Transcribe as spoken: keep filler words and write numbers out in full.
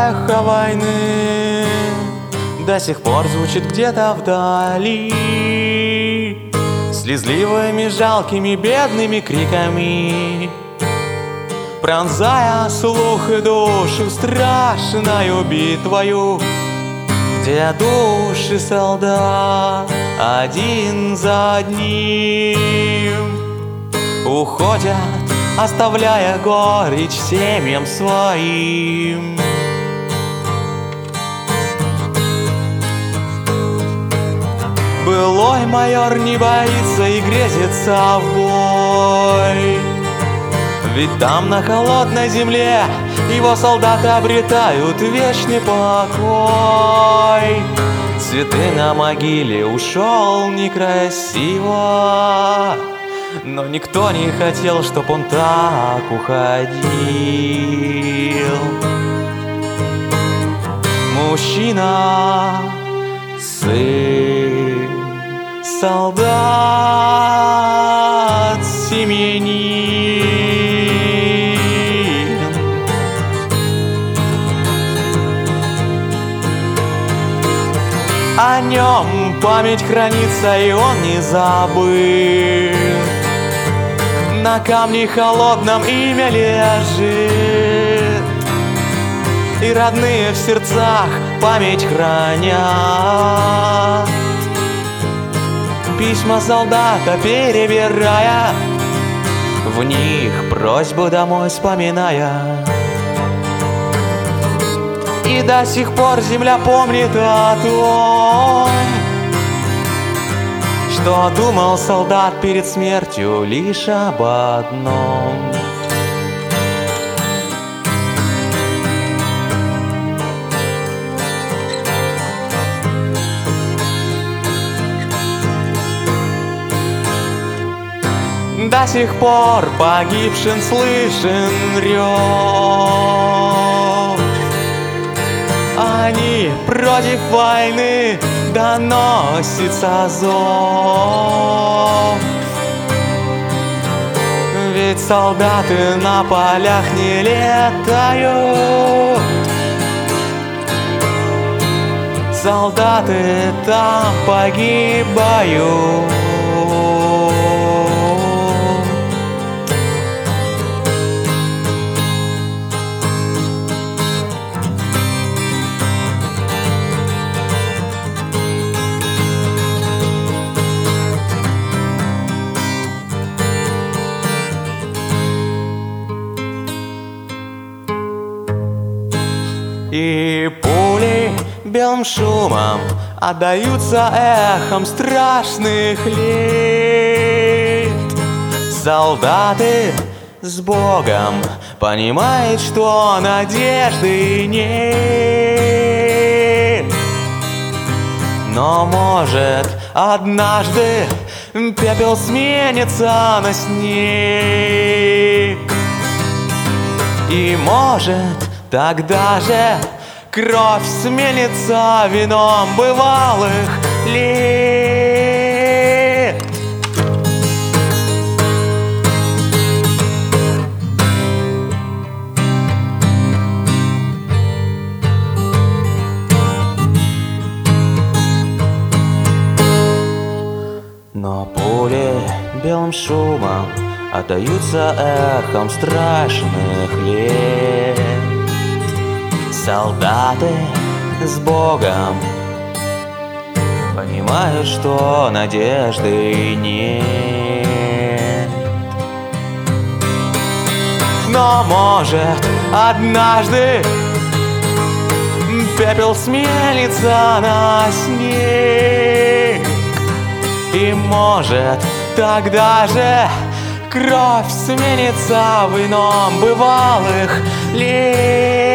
эхо войны до сих пор звучит где-то вдали, слезливыми, жалкими, бедными криками, пронзая слух и душу страшною битвою, где души солдат один за одним уходят, оставляя горечь семьям своим. Былой майор не боится и грезится в бой, ведь там на холодной земле его солдаты обретают вечный покой. Цветы на могиле ушел некрасиво, но никто не хотел, чтоб он так уходил. Мужчина, сын, солдат, семьянин. О нем память хранится, и он не забыл. На камне холодном имя лежит, и родные в сердцах память хранят. Письма солдата перебирая, в них просьбу домой вспоминая. И до сих пор земля помнит о том, что думал солдат перед смертью лишь об одном. До сих пор погибшим слышен рев. Они против войны, доносится зов. Ведь солдаты на полях не летают, солдаты там погибают. И пули белым шумом отдаются эхом страшных лет. Солдаты с Богом понимают, что надежды нет. Но может однажды пепел сменится на снег, и может тогда же кровь сменится вином бывалых лет. Но пули белым шумом отдаются эхом страшных лет. Солдаты с Богом понимают, что надежды нет. Но может однажды пепел сменится на снег, и может тогда же кровь сменится в ином бывалых лет.